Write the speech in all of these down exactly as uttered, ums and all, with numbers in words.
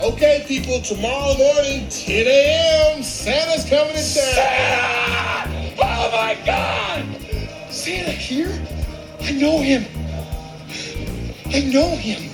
Okay, people, tomorrow morning, ten a.m., Santa's coming to town. Santa! Oh, my God! Santa here? I know him. I know him.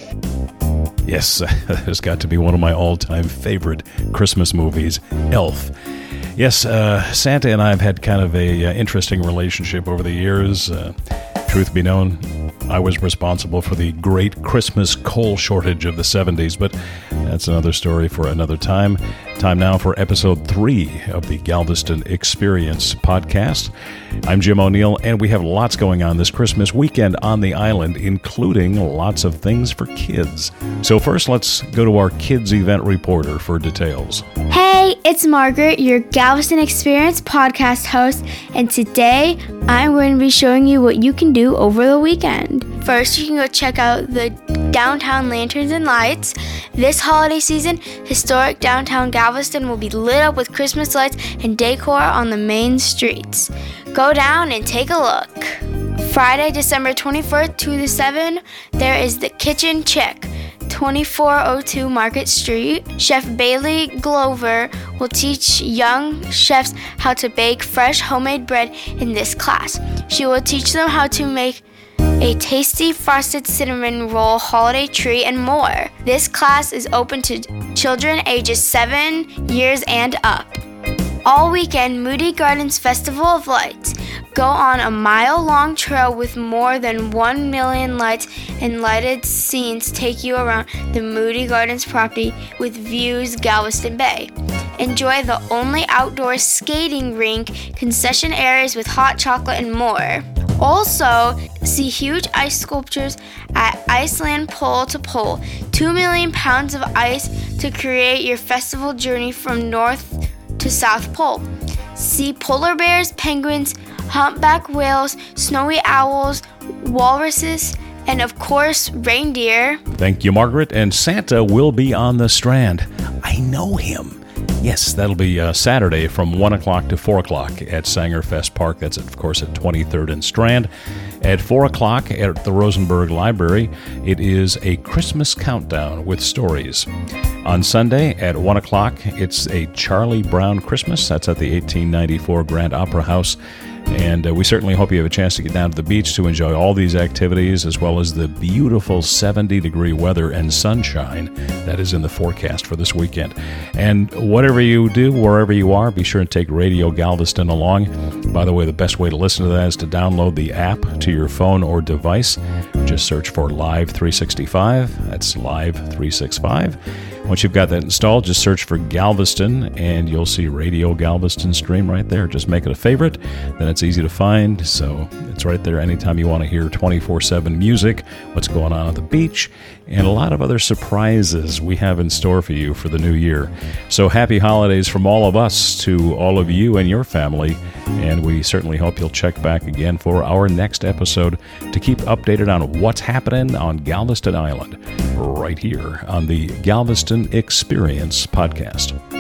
Yes, there's got to be one of my all-time favorite Christmas movies, Elf. Yes, uh, Santa and I have had kind of a uh, interesting relationship over the years. Uh, truth be known, I was responsible for the great Christmas coal shortage of the seventies, but that's another story for another time. Time now for episode three of the Galveston Experience podcast. I'm Jim O'Neill, and we have lots going on this Christmas weekend on the island, including lots of things for kids. So first, let's go to our kids event reporter for details. Hey, it's Margaret, your Galveston Experience podcast host, and today I'm going to be showing you what you can do over the weekend. First, you can go check out the downtown lanterns and lights. This holiday season, historic downtown Galveston will be lit up with Christmas lights and decor on the main streets. Go down and take a look. Friday, December twenty-first to the seventh, there is the Kitchen Chick, twenty-four oh two Market Street. Chef Bailey Glover will teach young chefs how to bake fresh homemade bread in this class. She will teach them how to make a tasty frosted cinnamon roll holiday tree and more. This class is open to children ages seven years and up. All weekend, Moody Gardens Festival of Lights. Go on a mile-long trail with more than one million lights and lighted scenes take you around the Moody Gardens property with views Galveston Bay. Enjoy the only outdoor skating rink, concession areas with hot chocolate and more. Also, see huge ice sculptures at Iceland Pole to Pole. Two million pounds of ice to create your festival journey from North to South Pole. See polar bears, penguins, humpback whales, snowy owls, walruses, and of course, reindeer. Thank you, Margaret. And Santa will be on the Strand. I know him. Yes, that'll be uh, Saturday from one o'clock to four o'clock at Sangerfest Park. That's, of course, at twenty-third and Strand. At four o'clock at the Rosenberg Library, it is a Christmas countdown with stories. On Sunday at one o'clock, it's a Charlie Brown Christmas. That's at the eighteen ninety-four Grand Opera House. And uh, we certainly hope you have a chance to get down to the beach to enjoy all these activities, as well as the beautiful seventy-degree weather and sunshine that is in the forecast for this weekend. And whatever you do, wherever you are, be sure to take Radio Galveston along. By the way, the best way to listen to that is to download the app to your phone or device. Just search for Live three sixty-five. That's Live three sixty-five. Once you've got that installed, just search for Galveston, and you'll see Radio Galveston stream right there. Just make it a favorite. Then it's easy to find, so it's right there anytime you want to hear twenty-four seven music, what's going on at the beach, and a lot of other surprises we have in store for you for the new year. So happy holidays from all of us to all of you and your family, and we certainly hope you'll check back again for our next episode to keep updated on what's happening on Galveston Island, right here on the Galveston Experience podcast.